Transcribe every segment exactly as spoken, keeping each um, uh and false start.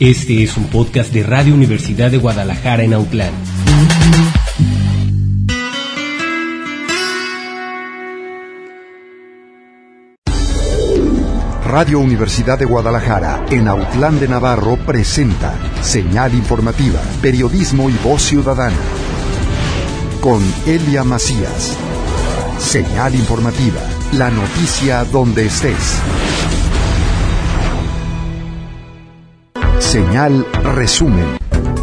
Este es un podcast de Radio Universidad de Guadalajara en Autlán. Radio Universidad de Guadalajara en Autlán de Navarro presenta Señal Informativa, Periodismo y Voz Ciudadana. Con Elia Macías. Señal Informativa, la noticia donde estés. Señal Resumen.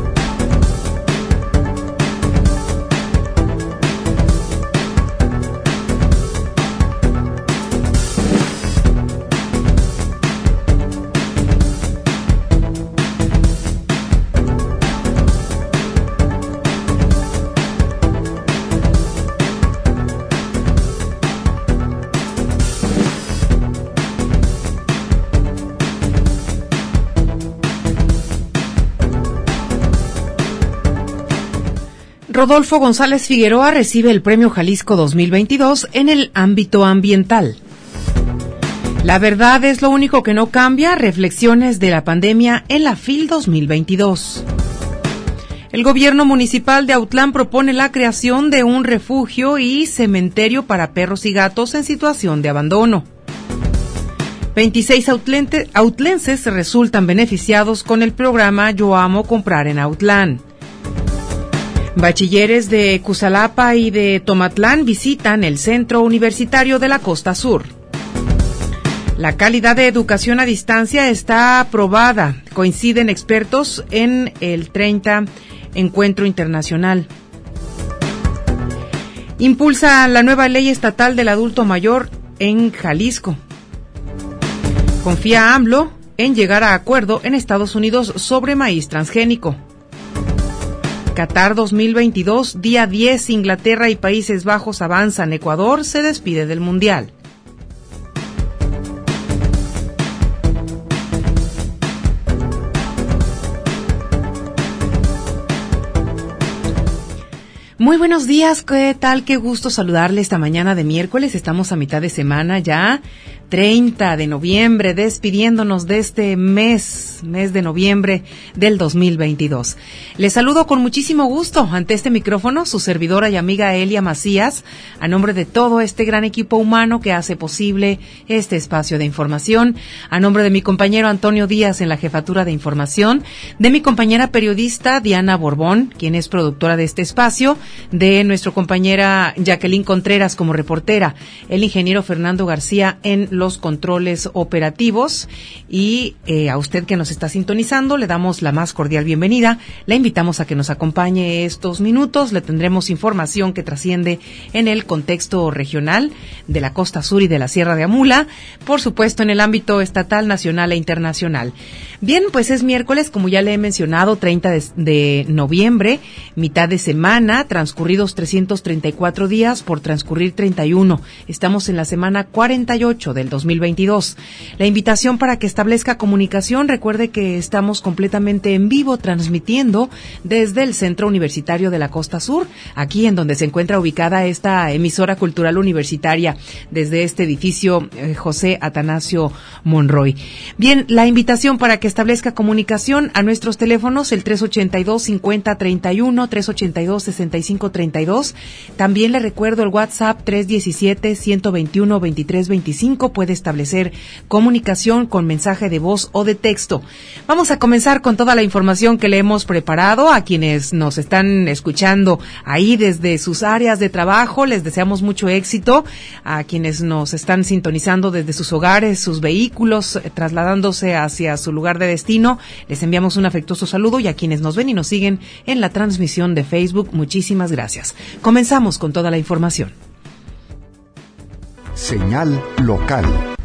Rodolfo González Figueroa recibe el Premio Jalisco dos mil veintidós en el ámbito ambiental. La verdad es lo único que no cambia, reflexiones de la pandemia en la FIL dos mil veintidós. El gobierno municipal de Autlán propone la creación de un refugio y cementerio para perros y gatos en situación de abandono. veintiséis autlente, autlenses resultan beneficiados con el programa Yo Amo Comprar en Autlán. Bachilleres de Cusalapa y de Tomatlán visitan el Centro Universitario de la Costa Sur. La calidad de educación a distancia está aprobada, coinciden expertos en el treinta Encuentro Internacional. Impulsa la nueva ley estatal del adulto mayor en Jalisco. Confía AMLO en llegar a acuerdo en Estados Unidos sobre maíz transgénico. Qatar dos mil veintidós, día diez, Inglaterra y Países Bajos avanzan, Ecuador se despide del Mundial. Muy buenos días, ¿qué tal? Qué gusto saludarle esta mañana de miércoles, estamos a mitad de semana ya, treinta de noviembre, despidiéndonos de este mes, mes de noviembre del dos mil veintidós. Les saludo con muchísimo gusto ante este micrófono, su servidora y amiga Elia Macías, a nombre de todo este gran equipo humano que hace posible este espacio de información, a nombre de mi compañero Antonio Díaz en la jefatura de información, de mi compañera periodista Diana Borbón, quien es productora de este espacio, de nuestra compañera Jacqueline Contreras como reportera, el ingeniero Fernando García en los controles operativos y eh, a usted que nos está sintonizando le damos la más cordial bienvenida, le invitamos a que nos acompañe estos minutos, le tendremos información que trasciende en el contexto regional de la Costa Sur y de la Sierra de Amula, por supuesto en el ámbito estatal, nacional e internacional. Bien, pues es miércoles, como ya le he mencionado, treinta de, de noviembre, mitad de semana, transcurridos trescientos treinta y cuatro días por transcurrir treinta y uno. Estamos en la semana cuarenta y ocho del dos mil veintidós. La invitación para que establezca comunicación, recuerde que estamos completamente en vivo transmitiendo desde el Centro Universitario de la Costa Sur, aquí en donde se encuentra ubicada esta emisora cultural universitaria, desde este edificio eh, José Atanasio Monroy. Bien, la invitación para que establezca comunicación a nuestros teléfonos, el tres ochenta y dos, cincuenta, treinta y uno, tres ochenta y dos, sesenta y cinco, treinta y dos. También le recuerdo el WhatsApp tres diecisiete, ciento veintiuno, veintitrés veinticinco. Puede establecer comunicación con mensaje de voz o de texto. Vamos a comenzar con toda la información que le hemos preparado a quienes nos están escuchando ahí desde sus áreas de trabajo. Les deseamos mucho éxito a quienes nos están sintonizando desde sus hogares, sus vehículos, eh, trasladándose hacia su lugar de destino. Les enviamos un afectuoso saludo y a quienes nos ven y nos siguen en la transmisión de Facebook, muchísimas gracias. Comenzamos con toda la información. Señal local.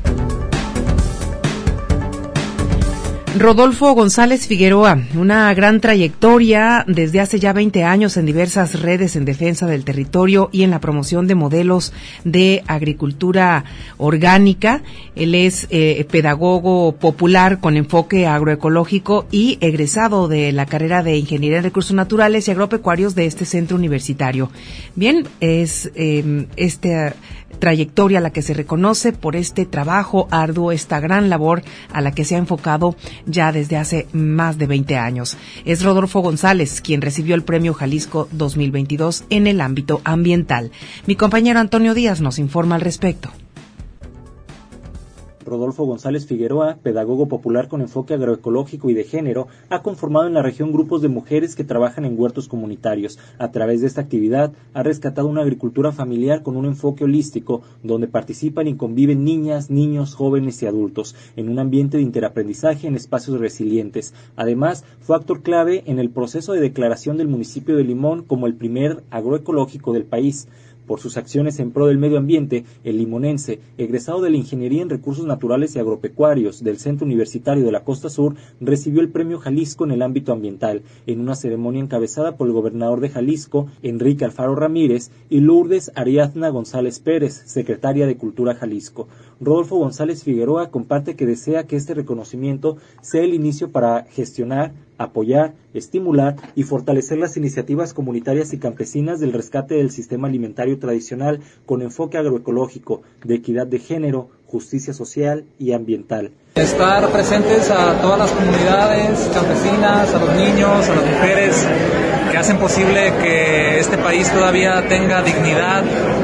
Rodolfo González Figueroa, una gran trayectoria desde hace ya veinte años en diversas redes en defensa del territorio y en la promoción de modelos de agricultura orgánica. Él es eh, pedagogo popular con enfoque agroecológico y egresado de la carrera de Ingeniería en Recursos Naturales y Agropecuarios de este centro universitario. Bien, es eh, este trayectoria a la que se reconoce por este trabajo arduo, esta gran labor a la que se ha enfocado ya desde hace más de veinte años. Es Rodolfo González quien recibió el Premio Jalisco dos mil veintidós en el ámbito ambiental. Mi compañero Antonio Díaz nos informa al respecto. Rodolfo González Figueroa, pedagogo popular con enfoque agroecológico y de género, ha conformado en la región grupos de mujeres que trabajan en huertos comunitarios. A través de esta actividad, ha rescatado una agricultura familiar con un enfoque holístico, donde participan y conviven niñas, niños, jóvenes y adultos, en un ambiente de interaprendizaje en espacios resilientes. Además, fue actor clave en el proceso de declaración del municipio de Limón como el primer agroecológico del país. Por sus acciones en pro del medio ambiente, el limonense, egresado de la Ingeniería en Recursos Naturales y Agropecuarios del Centro Universitario de la Costa Sur, recibió el Premio Jalisco en el ámbito ambiental, en una ceremonia encabezada por el gobernador de Jalisco, Enrique Alfaro Ramírez, y Lourdes Ariadna González Pérez, secretaria de Cultura Jalisco. Rodolfo González Figueroa comparte que desea que este reconocimiento sea el inicio para gestionar, apoyar, estimular y fortalecer las iniciativas comunitarias y campesinas del rescate del sistema alimentario tradicional con enfoque agroecológico, de equidad de género, justicia social y ambiental. Estar presentes a todas las comunidades campesinas, a los niños, a las mujeres que hacen posible que este país todavía tenga dignidad,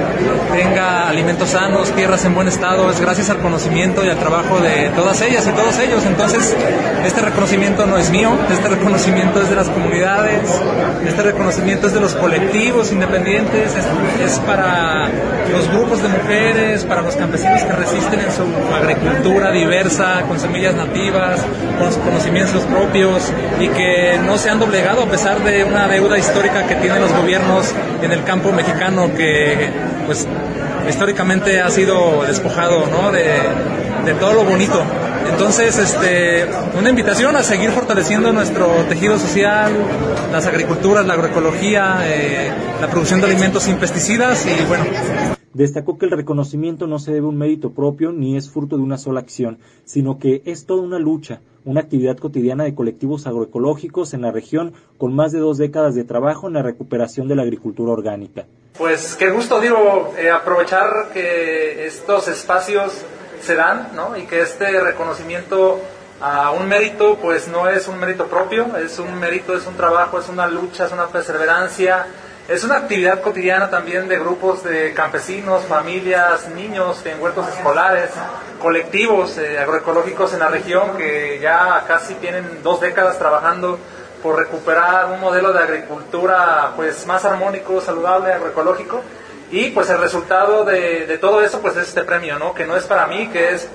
tenga alimentos sanos, tierras en buen estado, es gracias al conocimiento y al trabajo de todas ellas y todos ellos. Entonces, este reconocimiento no es mío, este reconocimiento es de las comunidades, este reconocimiento es de los colectivos independientes, es, es para los grupos de mujeres, para los campesinos que resisten en su agricultura diversa, con semillas nativas, con conocimientos propios y que no se han doblegado a pesar de una deuda histórica que tienen los gobiernos en el campo mexicano que pues históricamente ha sido despojado, ¿no?, de, de todo lo bonito. Entonces, este, una invitación a seguir fortaleciendo nuestro tejido social, las agriculturas, la agroecología, eh, la producción de alimentos sin pesticidas y bueno. Destacó que el reconocimiento no se debe a un mérito propio ni es fruto de una sola acción, sino que es toda una lucha, una actividad cotidiana de colectivos agroecológicos en la región con más de dos décadas de trabajo en la recuperación de la agricultura orgánica. Pues qué gusto, digo, eh, aprovechar que estos espacios se dan, ¿no?, y que este reconocimiento a un mérito, pues no es un mérito propio, es un mérito, es un trabajo, es una lucha, es una perseverancia. Es una actividad cotidiana también de grupos de campesinos, familias, niños en huertos escolares, colectivos eh, agroecológicos en la región que ya casi tienen dos décadas trabajando por recuperar un modelo de agricultura pues más armónico, saludable, agroecológico. Y pues el resultado de, de todo eso pues es este premio, ¿no?, que no es para mí, que es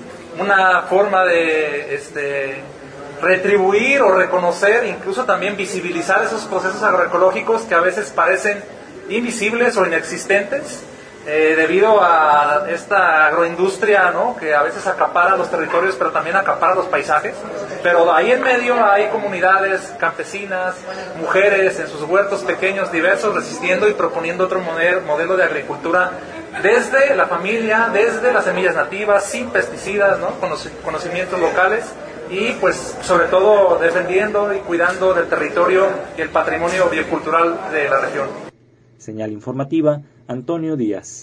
una forma de este retribuir o reconocer, incluso también visibilizar esos procesos agroecológicos que a veces parecen invisibles o inexistentes eh, debido a esta agroindustria, ¿no?, que a veces acapara los territorios pero también acapara los paisajes. Pero ahí en medio hay comunidades campesinas, mujeres en sus huertos pequeños, diversos, resistiendo y proponiendo otro modelo, modelo de agricultura desde la familia, desde las semillas nativas, sin pesticidas, ¿no?, con los conocimientos locales. Y pues sobre todo defendiendo y cuidando del territorio y el patrimonio biocultural de la región. Señal informativa, Antonio Díaz.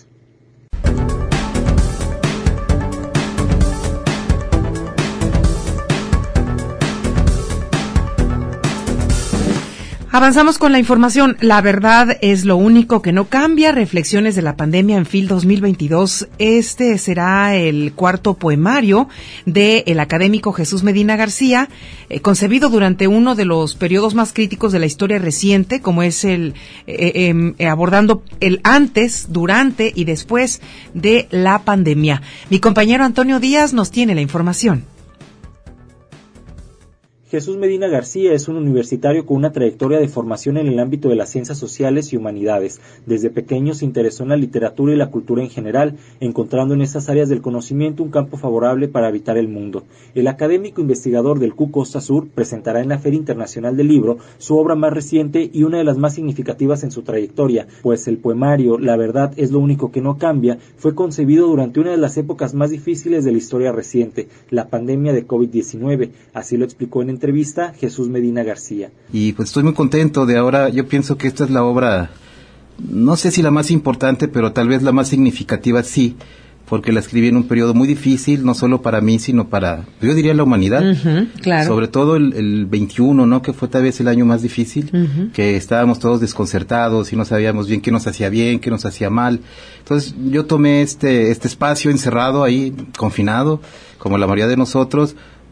Avanzamos con la información. La verdad es lo único que no cambia. Reflexiones de la pandemia en F I L dos mil veintidós. Este será el cuarto poemario del académico Jesús Medina García, eh, concebido durante uno de los periodos más críticos de la historia reciente, como es el eh, eh, abordando el antes, durante y después de la pandemia. Mi compañero Antonio Díaz nos tiene la información. Jesús Medina García es un universitario con una trayectoria de formación en el ámbito de las ciencias sociales y humanidades. Desde pequeño se interesó en la literatura y la cultura en general, encontrando en estas áreas del conocimiento un campo favorable para habitar el mundo. El académico investigador del C U Costa Sur presentará en la Feria Internacional del Libro su obra más reciente y una de las más significativas en su trayectoria, pues el poemario La verdad es lo único que no cambia fue concebido durante una de las épocas más difíciles de la historia reciente, la pandemia de COVID diecinueve. Así lo explicó en entrevista Jesús Medina García. Y pues estoy muy contento de ahora, yo pienso que esta es la obra no sé si la más importante, pero tal vez la más significativa sí, porque la escribí en un periodo muy difícil, no solo para mí, sino para, yo diría, la humanidad. Uh-huh, claro. Sobre todo el, el veintiuno, ¿no? Que fue tal vez el año más difícil, uh-huh. que estábamos todos desconcertados y no sabíamos bien qué nos hacía bien, qué nos hacía mal. Entonces, yo tomé este, este espacio encerrado ahí, confinado, como la mayoría de nosotros.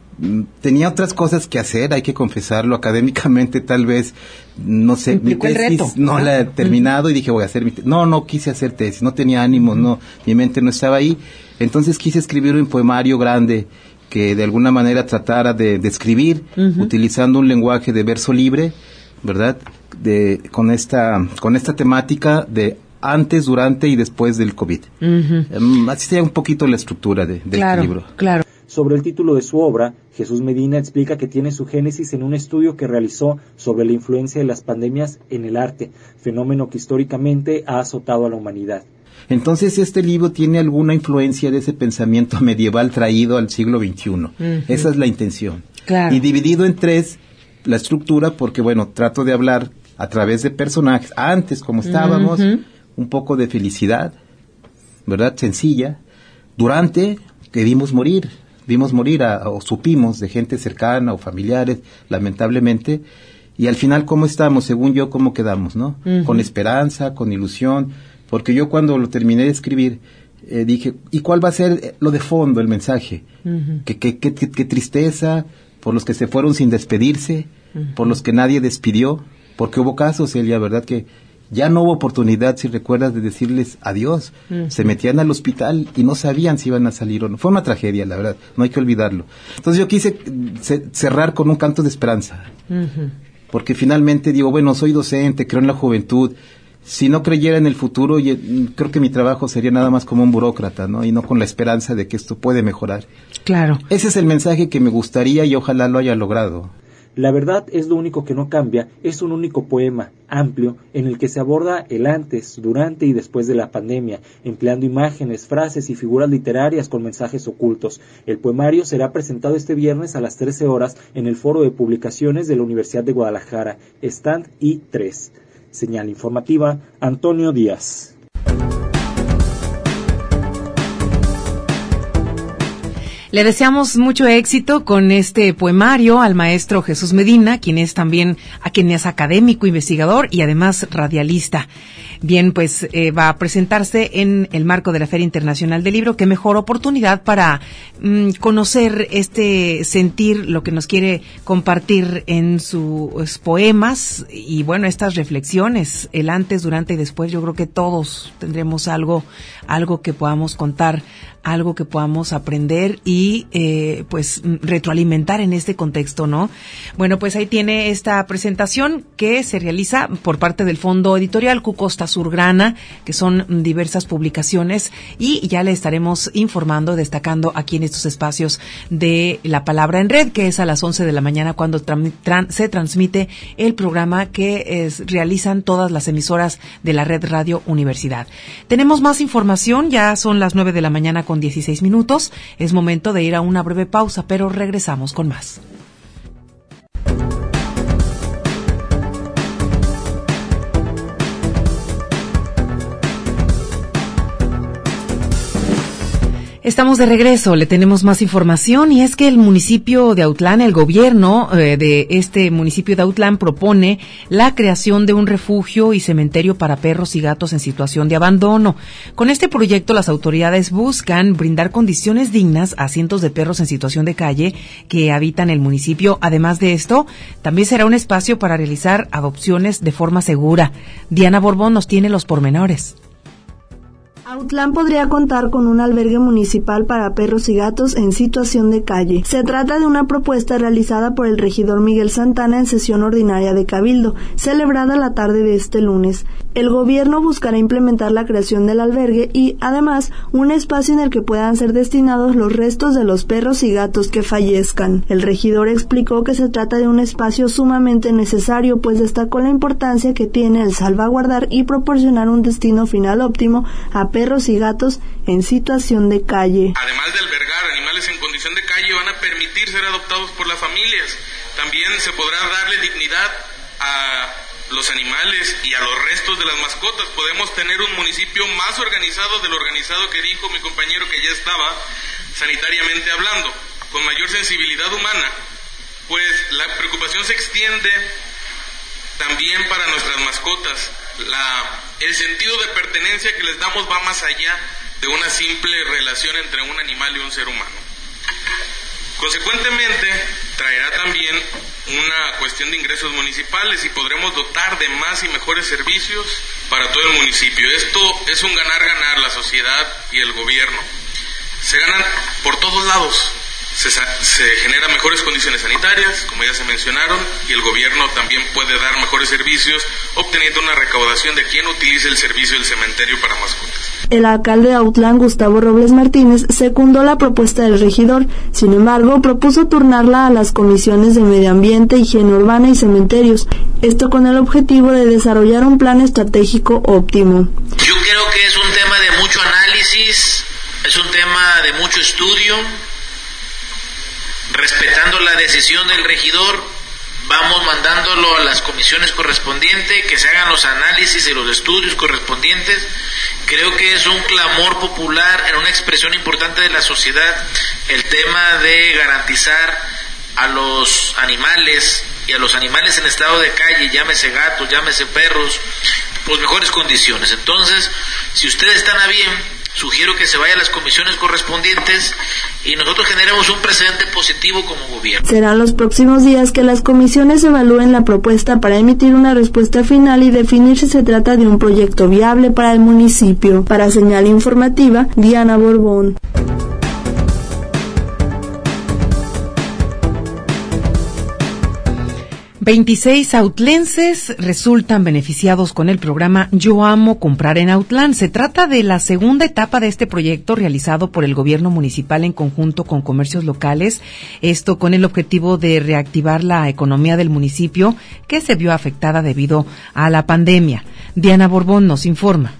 Tenía otras cosas que hacer, hay que confesarlo, académicamente tal vez, no sé, mi tesis no la he terminado, uh-huh. y dije voy a hacer mi tesis. No, no quise hacer tesis, no tenía ánimo, uh-huh. no, mi mente no estaba ahí. Entonces quise escribir un poemario grande que de alguna manera tratara de, de escribir, uh-huh. utilizando un lenguaje de verso libre, ¿verdad? De, con esta, con esta temática de antes, durante y después del COVID. Uh-huh. Um, así sería un poquito la estructura de, del claro, libro. Claro. Sobre el título de su obra, Jesús Medina explica que tiene su génesis en un estudio que realizó sobre la influencia de las pandemias en el arte, fenómeno que históricamente ha azotado a la humanidad. Entonces este libro tiene alguna influencia de ese pensamiento medieval traído al siglo veintiuno. Uh-huh. Esa es la intención. Claro. Y dividido en tres, la estructura, porque bueno, trato de hablar a través de personajes, antes como estábamos, uh-huh. un poco de felicidad, ¿verdad? Sencilla. Durante, que vimos morir. Vimos morir a, o supimos de gente cercana o familiares, lamentablemente, y al final cómo estamos, según yo, cómo quedamos, ¿no? Uh-huh. Con esperanza, con ilusión, porque yo cuando lo terminé de escribir, eh, dije, ¿y cuál va a ser lo de fondo, el mensaje? Uh-huh. ¿Qué, qué, qué, qué, qué tristeza por los que se fueron sin despedirse, uh-huh. por los que nadie despidió, porque hubo casos, Elia, ¿verdad?, que ya no hubo oportunidad, si recuerdas, de decirles adiós. Uh-huh. Se metían al hospital y no sabían si iban a salir o no. Fue una tragedia, la verdad, no hay que olvidarlo. Entonces yo quise ce- cerrar con un canto de esperanza. Uh-huh. Porque finalmente digo, bueno, soy docente, creo en la juventud. Si no creyera en el futuro, yo, creo que mi trabajo sería nada más como un burócrata, ¿no? Y no con la esperanza de que esto puede mejorar. Claro. Ese es el mensaje que me gustaría y ojalá lo haya logrado. La verdad es lo único que no cambia, es un único poema, amplio, en el que se aborda el antes, durante y después de la pandemia, empleando imágenes, frases y figuras literarias con mensajes ocultos. El poemario será presentado este viernes a las trece horas en el Foro de Publicaciones de la Universidad de Guadalajara, Stand I tres. Señal informativa, Antonio Díaz. Le deseamos mucho éxito con este poemario al maestro Jesús Medina, quien es también, a quien es académico, investigador y además radialista. Bien, pues eh, va a presentarse en el marco de la Feria Internacional del Libro. Qué mejor oportunidad para mm, conocer este sentir, lo que nos quiere compartir en sus poemas y bueno, estas reflexiones, el antes, durante y después. Yo creo que todos tendremos algo, algo que podamos contar, algo que podamos aprender y eh, pues retroalimentar en este contexto, ¿no? Bueno, pues ahí tiene esta presentación que se realiza por parte del Fondo Editorial Cucosta Surgrana, que son diversas publicaciones, y ya le estaremos informando, destacando aquí en estos espacios de La Palabra en Red, que es a las once de la mañana cuando tra- tra- se transmite el programa que es, realizan todas las emisoras de la Red Radio Universidad. Tenemos más información, ya son las nueve de la mañana con dieciséis minutos, es momento de ir a una breve pausa, pero regresamos con más. Estamos de regreso, le tenemos más información y es que el municipio de Autlán, el gobierno eh, de este municipio de Autlán propone la creación de un refugio y cementerio para perros y gatos en situación de abandono. Con este proyecto las autoridades buscan brindar condiciones dignas a cientos de perros en situación de calle que habitan el municipio. Además de esto, también será un espacio para realizar adopciones de forma segura. Diana Borbón nos tiene los pormenores. Autlán podría contar con un albergue municipal para perros y gatos en situación de calle. Se trata de una propuesta realizada por el regidor Miguel Santana en sesión ordinaria de Cabildo, celebrada la tarde de este lunes. El gobierno buscará implementar la creación del albergue y, además, un espacio en el que puedan ser destinados los restos de los perros y gatos que fallezcan. El regidor explicó que se trata de un espacio sumamente necesario, pues destacó la importancia que tiene el salvaguardar y proporcionar un destino final óptimo a perros y gatos en situación de calle. Además de albergar animales en condición de calle, van a permitir ser adoptados por las familias. También se podrá darle dignidad a los animales y a los restos de las mascotas. Podemos tener un municipio más organizado de lo organizado que dijo mi compañero que ya estaba sanitariamente hablando, con mayor sensibilidad humana, pues la preocupación se extiende también para nuestras mascotas. La, el sentido de pertenencia que les damos va más allá de una simple relación entre un animal y un ser humano. Consecuentemente, traerá también una cuestión de ingresos municipales y podremos dotar de más y mejores servicios para todo el municipio. Esto es un ganar-ganar, la sociedad y el gobierno. Se ganan por todos lados. Se, se generan mejores condiciones sanitarias, como ya se mencionaron, y el gobierno también puede dar mejores servicios, obteniendo una recaudación de quien utilice el servicio del cementerio para mascotas. El alcalde de Autlán, Gustavo Robles Martínez, secundó la propuesta del regidor. Sin embargo, propuso turnarla a las comisiones de Medio Ambiente, Higiene Urbana y Cementerios. Esto con el objetivo de desarrollar un plan estratégico óptimo. Yo creo que es un tema de mucho análisis, es un tema de mucho estudio. Respetando la decisión del regidor, vamos mandándolo a las comisiones correspondientes, que se hagan los análisis y los estudios correspondientes. Creo que es un clamor popular, en una expresión importante de la sociedad, el tema de garantizar a los animales y a los animales en estado de calle, llámese gatos, llámese perros, pues mejores condiciones. Entonces, si ustedes están a bien, sugiero que se vaya a las comisiones correspondientes y nosotros generemos un precedente positivo como gobierno. Serán los próximos días que las comisiones evalúen la propuesta para emitir una respuesta final y definir si se trata de un proyecto viable para el municipio. Para Señal Informativa, Diana Borbón. veintiséis autlenses resultan beneficiados con el programa Yo Amo Comprar en Autlán. Se trata de la segunda etapa de este proyecto realizado por el gobierno municipal en conjunto con comercios locales, esto con el objetivo de reactivar la economía del municipio que se vio afectada debido a la pandemia. Diana Borbón nos informa.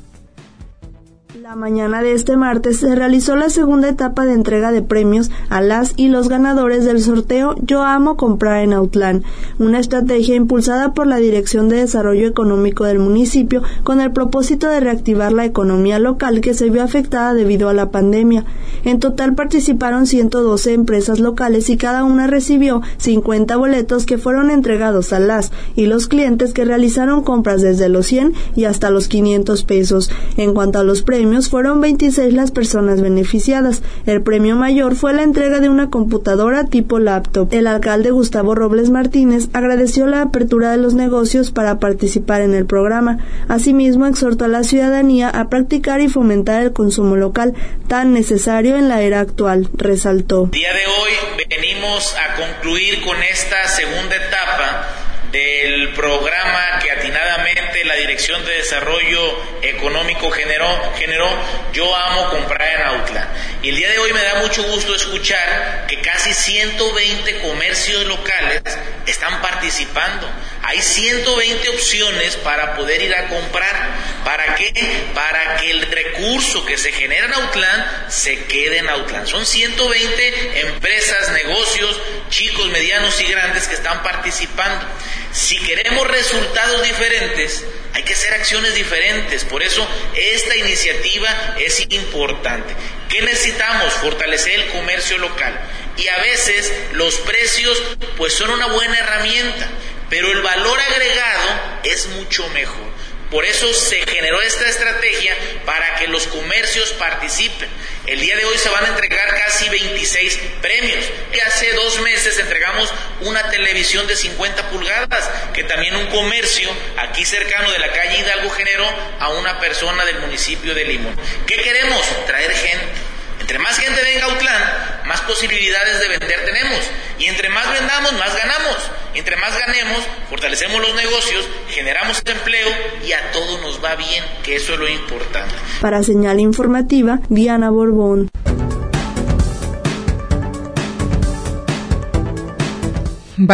La mañana de este martes se realizó la segunda etapa de entrega de premios a las y los ganadores del sorteo Yo Amo Comprar en Autlán, una estrategia impulsada por la Dirección de Desarrollo Económico del municipio con el propósito de reactivar la economía local que se vio afectada debido a la pandemia. En total participaron ciento doce empresas locales y cada una recibió cincuenta boletos que fueron entregados a las y los clientes que realizaron compras desde los cien y hasta los quinientos pesos. En cuanto a los premios, fueron veintiséis las personas beneficiadas. El premio mayor fue la entrega de una computadora tipo laptop. El alcalde Gustavo Robles Martínez agradeció la apertura de los negocios para participar en el programa. Asimismo, exhortó a la ciudadanía a practicar y fomentar el consumo local, tan necesario en la era actual, resaltó. El día de hoy venimos a concluir con esta segunda etapa del programa que atinadamente la Dirección de Desarrollo Económico generó, generó Yo Amo Comprar en Autlán. Y el día de hoy me da mucho gusto escuchar que casi ciento veinte comercios locales están participando. Hay ciento veinte opciones para poder ir a comprar. ¿Para qué? Para que el recurso que se genera en Autlán se quede en Autlán. Son ciento veinte empresas, negocios, chicos, medianos y grandes que están participando. Si queremos resultados diferentes, hay que hacer acciones diferentes. Por eso esta iniciativa es importante. ¿Qué necesitamos? Fortalecer el comercio local. Y a veces los precios pues son una buena herramienta, pero el valor agregado es mucho mejor. Por eso se generó esta estrategia para que los comercios participen. El día de hoy se van a entregar casi veintiséis premios. Y hace dos meses entregamos una televisión de cincuenta pulgadas, que también un comercio aquí cercano de la calle Hidalgo generó a una persona del municipio de Limón. ¿Qué queremos? Traer gente. Entre más gente venga a Autlán, más posibilidades de vender tenemos. Y entre más vendamos, más ganamos. Entre más ganemos, fortalecemos los negocios, generamos empleo y a todos nos va bien, que eso es lo importante. Para Señal Informativa, Diana Borbón.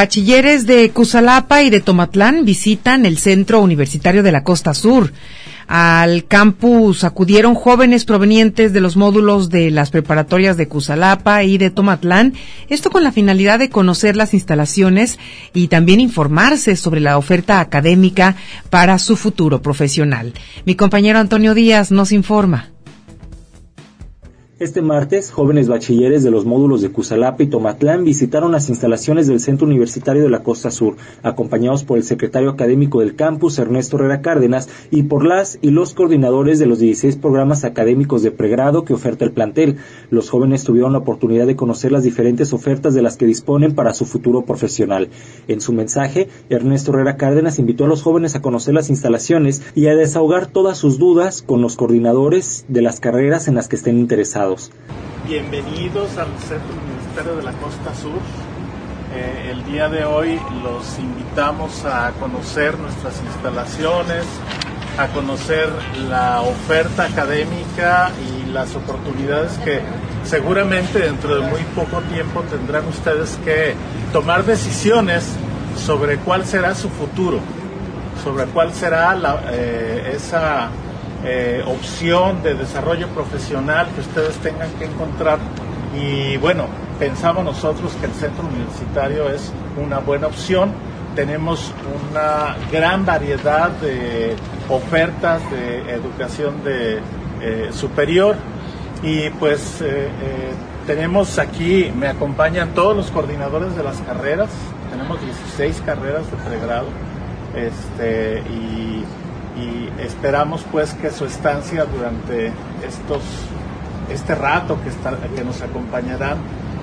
Bachilleres de Cusalapa y de Tomatlán visitan el Centro Universitario de la Costa Sur. Al campus acudieron jóvenes provenientes de los módulos de las preparatorias de Cusalapa y de Tomatlán, esto con la finalidad de conocer las instalaciones y también informarse sobre la oferta académica para su futuro profesional. Mi compañero Antonio Díaz nos informa. Este martes, jóvenes bachilleres de los módulos de Cusalapa y Tomatlán visitaron las instalaciones del Centro Universitario de la Costa Sur, acompañados por el secretario académico del campus, Ernesto Herrera Cárdenas, y por las y los coordinadores de los dieciséis programas académicos de pregrado que oferta el plantel. Los jóvenes tuvieron la oportunidad de conocer las diferentes ofertas de las que disponen para su futuro profesional. En su mensaje, Ernesto Herrera Cárdenas invitó a los jóvenes a conocer las instalaciones y a desahogar todas sus dudas con los coordinadores de las carreras en las que estén interesados. Bienvenidos al Centro Universitario de la Costa Sur. Eh, el día de hoy los invitamos a conocer nuestras instalaciones, a conocer la oferta académica y las oportunidades que seguramente dentro de muy poco tiempo tendrán ustedes que tomar decisiones sobre cuál será su futuro, sobre cuál será la, eh, esa Eh, opción de desarrollo profesional que ustedes tengan que encontrar. Y bueno, pensamos nosotros que el centro universitario es una buena opción. Tenemos una gran variedad de ofertas de educación de, eh, superior y pues eh, eh, tenemos aquí, me acompañan todos los coordinadores de las carreras, tenemos dieciséis carreras de pregrado este, y y esperamos pues que su estancia durante estos este rato que, está, que nos acompañarán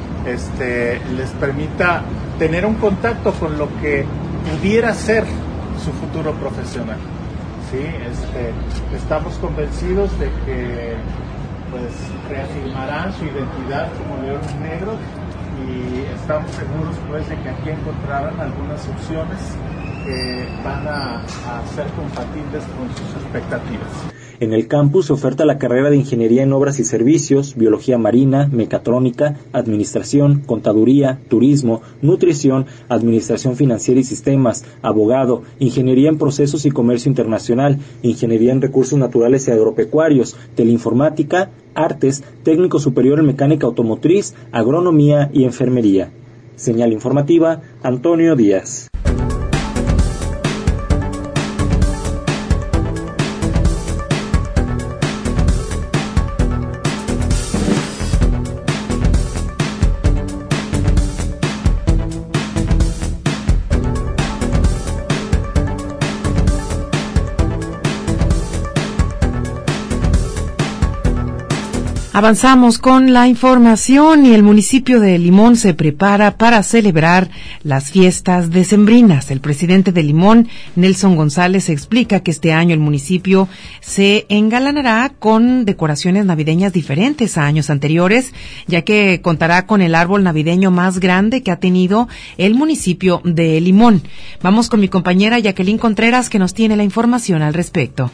este, les permita tener un contacto con lo que pudiera ser su futuro profesional. ¿Sí? Este, estamos convencidos de que pues reafirmarán su identidad como leones negros y estamos seguros pues de que aquí encontrarán algunas opciones que van a, a ser compatibles con sus expectativas. En el campus se oferta la carrera de Ingeniería en Obras y Servicios, Biología Marina, Mecatrónica, Administración, Contaduría, Turismo, Nutrición, Administración Financiera y Sistemas, Abogado, Ingeniería en Procesos y Comercio Internacional, Ingeniería en Recursos Naturales y Agropecuarios, Teleinformática, Artes, Técnico Superior en Mecánica Automotriz, Agronomía y Enfermería. Señal informativa, Antonio Díaz. Avanzamos con la información y el municipio de Limón se prepara para celebrar las fiestas decembrinas. El presidente de Limón, Nelson González, explica que este año el municipio se engalanará con decoraciones navideñas diferentes a años anteriores, ya que contará con el árbol navideño más grande que ha tenido el municipio de Limón. Vamos con mi compañera Jacqueline Contreras, que nos tiene la información al respecto.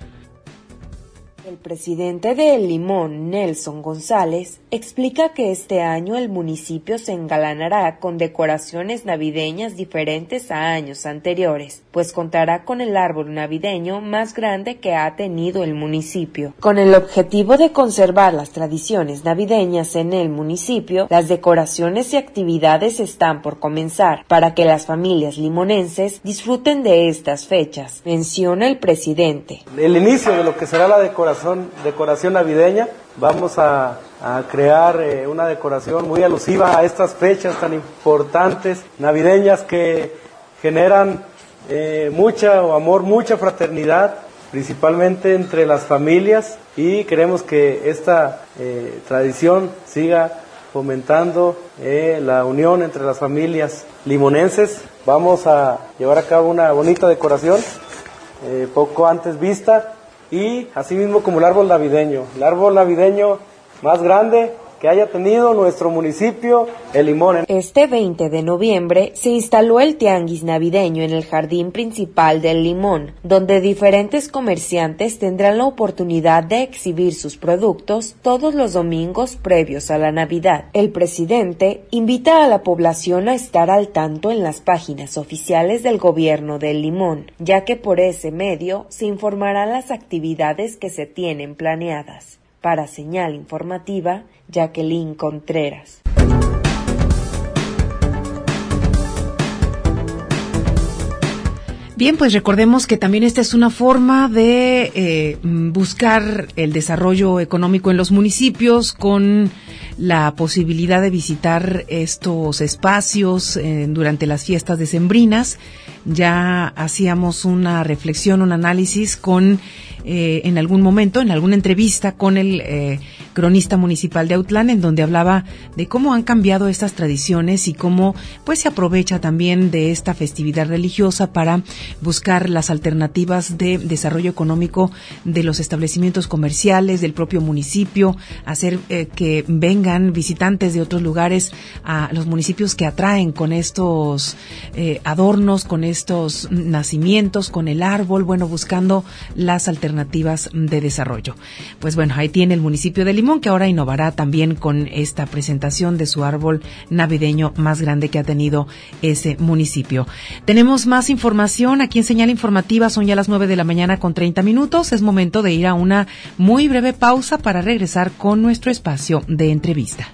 El presidente de El Limón, Nelson González, explica que este año el municipio se engalanará con decoraciones navideñas diferentes a años anteriores, pues contará con el árbol navideño más grande que ha tenido el municipio. Con el objetivo de conservar las tradiciones navideñas en el municipio, las decoraciones y actividades están por comenzar para que las familias limonenses disfruten de estas fechas, menciona el presidente. El inicio de lo que será la decoración decoración navideña, vamos a, a crear eh, una decoración muy alusiva a estas fechas tan importantes navideñas que generan eh, mucho amor, mucha fraternidad, principalmente entre las familias, y queremos que esta eh, tradición siga fomentando eh, la unión entre las familias limonenses. Vamos a llevar a cabo una bonita decoración eh, poco antes vista, y así mismo como el árbol navideño, el árbol navideño más grande que haya tenido nuestro municipio, El Limón. Este veinte de noviembre se instaló el tianguis navideño en el jardín principal del Limón, donde diferentes comerciantes tendrán la oportunidad de exhibir sus productos todos los domingos previos a la Navidad. El presidente invita a la población a estar al tanto en las páginas oficiales del gobierno del Limón, ya que por ese medio se informarán las actividades que se tienen planeadas. Para Señal Informativa, Jacqueline Contreras. Bien, pues recordemos que también esta es una forma de eh, buscar el desarrollo económico en los municipios con la posibilidad de visitar estos espacios eh, durante las fiestas decembrinas. Ya hacíamos una reflexión, un análisis con eh, en algún momento, en alguna entrevista con el eh, cronista municipal de Autlán, en donde hablaba de cómo han cambiado estas tradiciones y cómo pues se aprovecha también de esta festividad religiosa para buscar las alternativas de desarrollo económico de los establecimientos comerciales, del propio municipio, hacer eh, que vengan visitantes de otros lugares a los municipios que atraen con estos eh, adornos, con estos nacimientos, con el árbol, bueno, buscando las alternativas de desarrollo. Pues bueno, ahí tiene el municipio de Limón, que ahora innovará también con esta presentación de su árbol navideño más grande que ha tenido ese municipio. Tenemos más información aquí en Señal Informativa, son ya las nueve de la mañana con treinta minutos. Es momento de ir a una muy breve pausa para regresar con nuestro espacio de entrevista.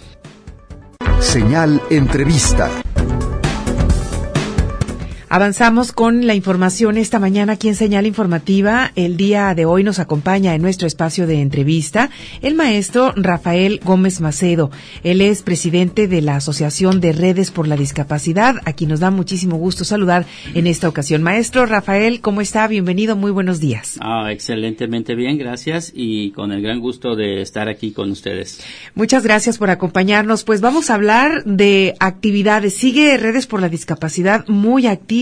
Señal Entrevista. Avanzamos con la información esta mañana aquí en Señal Informativa. El día de hoy nos acompaña en nuestro espacio de entrevista el maestro Rafael Gómez Macedo. Él es presidente de la Asociación de Redes por la Discapacidad, a quien nos da muchísimo gusto saludar en esta ocasión. Maestro Rafael, ¿cómo está? Bienvenido, muy buenos días. Ah, excelentemente bien, gracias, y con el gran gusto de estar aquí con ustedes. Muchas gracias por acompañarnos. Pues vamos a hablar de actividades. Sigue Redes por la Discapacidad muy activa,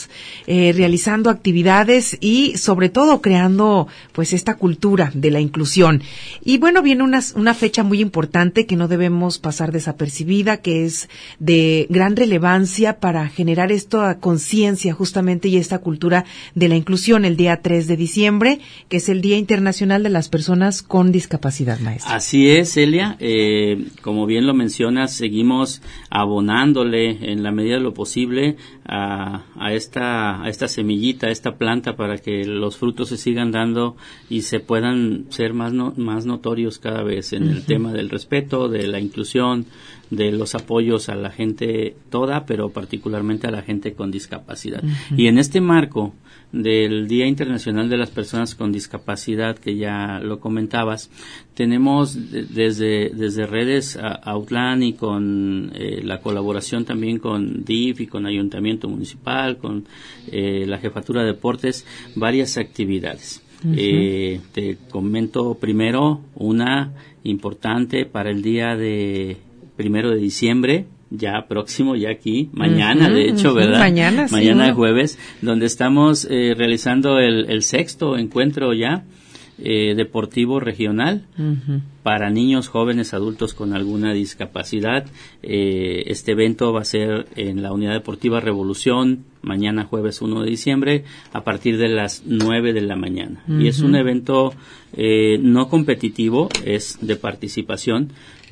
Eh, realizando actividades y sobre todo creando pues esta cultura de la inclusión. Y bueno, viene una, una fecha muy importante que no debemos pasar desapercibida, que es de gran relevancia para generar esta conciencia justamente y esta cultura de la inclusión, el día tres de diciembre, que es el Día Internacional de las Personas con Discapacidad, maestro. Así es, Elia, eh, como bien lo mencionas, seguimos abonándole en la medida de lo posible a a esta a esta semillita, a esta planta, para que los frutos se sigan dando y se puedan ser más no, más notorios cada vez en uh-huh. el tema del respeto, de la inclusión, de los apoyos a la gente toda, pero particularmente a la gente con discapacidad. Uh-huh. Y en este marco del Día Internacional de las Personas con Discapacidad, que ya lo comentabas, tenemos desde desde Redes Autlán y con eh, la colaboración también con D I F y con Ayuntamiento Municipal, con eh, la Jefatura de Deportes, varias actividades. Uh-huh. Eh, te comento primero una importante para el día de primero de diciembre, ya próximo, ya aquí, mañana, uh-huh, de hecho, uh-huh, ¿verdad? Mañana, sí. Mañana jueves, donde estamos eh, realizando el, el sexto encuentro ya eh, deportivo regional uh-huh. para niños, jóvenes, adultos con alguna discapacidad. Eh, este evento va a ser en la Unidad Deportiva Revolución, mañana jueves uno de diciembre, a partir de las nueve de la mañana. Uh-huh. Y es un evento eh, no competitivo, es de participación,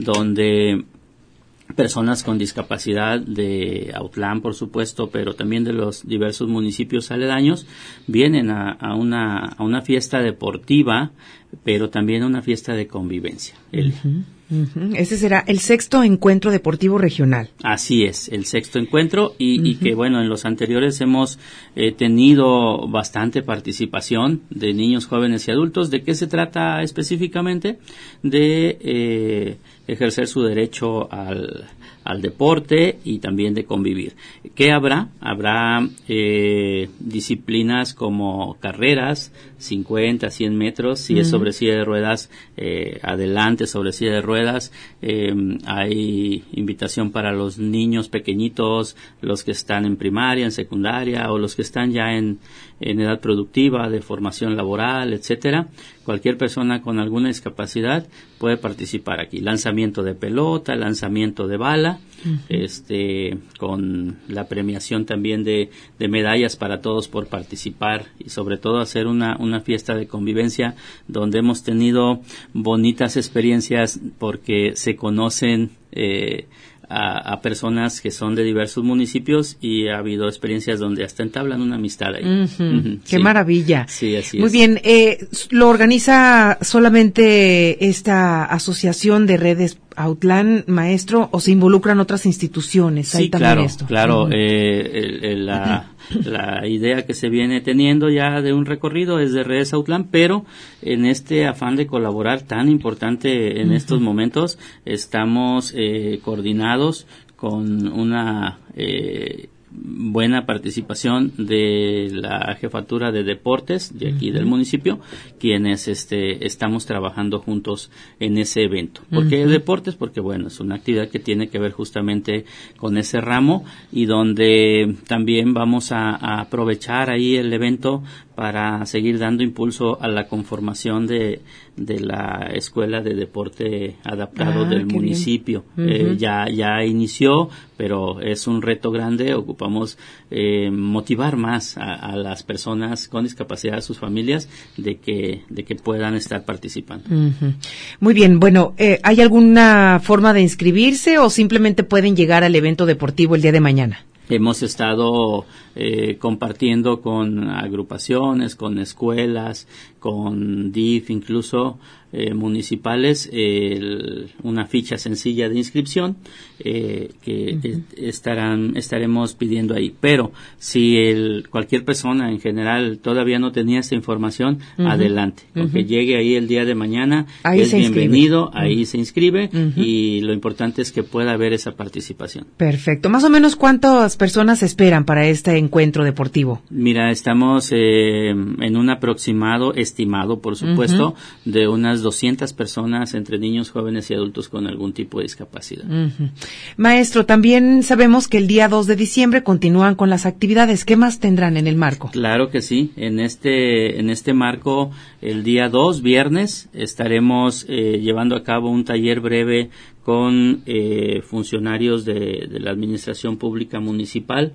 donde personas con discapacidad de Autlán, por supuesto, pero también de los diversos municipios aledaños, vienen a, a, una, a una fiesta deportiva, pero también a una fiesta de convivencia. Uh-huh, uh-huh. Ese será el sexto encuentro deportivo regional. Así es, el sexto encuentro, y, uh-huh. y que bueno, en los anteriores hemos eh, tenido bastante participación de niños, jóvenes y adultos. ¿De qué se trata específicamente? De eh, ejercer su derecho al, al deporte y también de convivir. ¿Qué habrá? Habrá eh, disciplinas como carreras, cincuenta, cien metros, si uh-huh. es sobre silla de ruedas, eh, adelante sobre silla de ruedas. Eh, hay invitación para los niños pequeñitos, los que están en primaria, en secundaria, o los que están ya en, en edad productiva, de formación laboral, etcétera, cualquier persona con alguna discapacidad puede participar aquí. Lanzamiento de pelota, lanzamiento de bala, uh-huh. este, con la premiación también de, de medallas para todos por participar y sobre todo hacer una, una fiesta de convivencia donde hemos tenido bonitas experiencias porque se conocen eh, A, a personas que son de diversos municipios y ha habido experiencias donde hasta entablan una amistad ahí. Uh-huh. Uh-huh. Qué sí. maravilla. Sí, así Muy es. bien, eh, ¿lo organiza solamente esta asociación de redes Autlán, maestro, o se involucran otras instituciones? Sí, Ahí también claro, esto. claro. Uh-huh. eh, el, el, la, la idea que se viene teniendo ya de un recorrido es de redes Autlán, pero en este afán de colaborar tan importante en uh-huh. estos momentos, estamos eh, coordinados con una eh, buena participación de la jefatura de deportes de aquí uh-huh. del municipio, quienes este estamos trabajando juntos en ese evento. ¿Por qué uh-huh. deportes? Porque bueno, es una actividad que tiene que ver justamente con ese ramo y donde también vamos a, a aprovechar ahí el evento para seguir dando impulso a la conformación de, de la escuela de deporte adaptado ah, del municipio. Uh-huh. Eh, ya, ya inició, pero es un reto grande. Ocupamos eh, motivar más a, a las personas con discapacidad, a sus familias, de que, de que puedan estar participando. Uh-huh. Muy bien, bueno, eh, ¿hay alguna forma de inscribirse o simplemente pueden llegar al evento deportivo el día de mañana? Hemos estado eh, compartiendo con agrupaciones, con escuelas, con D I F incluso eh, municipales, eh, el, una ficha sencilla de inscripción eh, que uh-huh. estarán estaremos pidiendo ahí. Pero si el, cualquier persona en general todavía no tenía esta información, uh-huh. adelante. Con uh-huh. que llegue ahí el día de mañana, ahí es bienvenido, inscribe. ahí uh-huh. se inscribe uh-huh. y lo importante es que pueda haber esa participación. Perfecto. Más o menos, ¿cuántas personas esperan para este encuentro deportivo? Mira, estamos eh, en un aproximado, estimado por supuesto, uh-huh. de unas doscientas personas entre niños, jóvenes y adultos con algún tipo de discapacidad. Uh-huh. Maestro, también sabemos que el día dos de diciembre continúan con las actividades. ¿Qué más tendrán en el marco? Claro que sí. En este, en este marco, el día dos, viernes, estaremos eh, llevando a cabo un taller breve con eh, funcionarios de, de la Administración Pública Municipal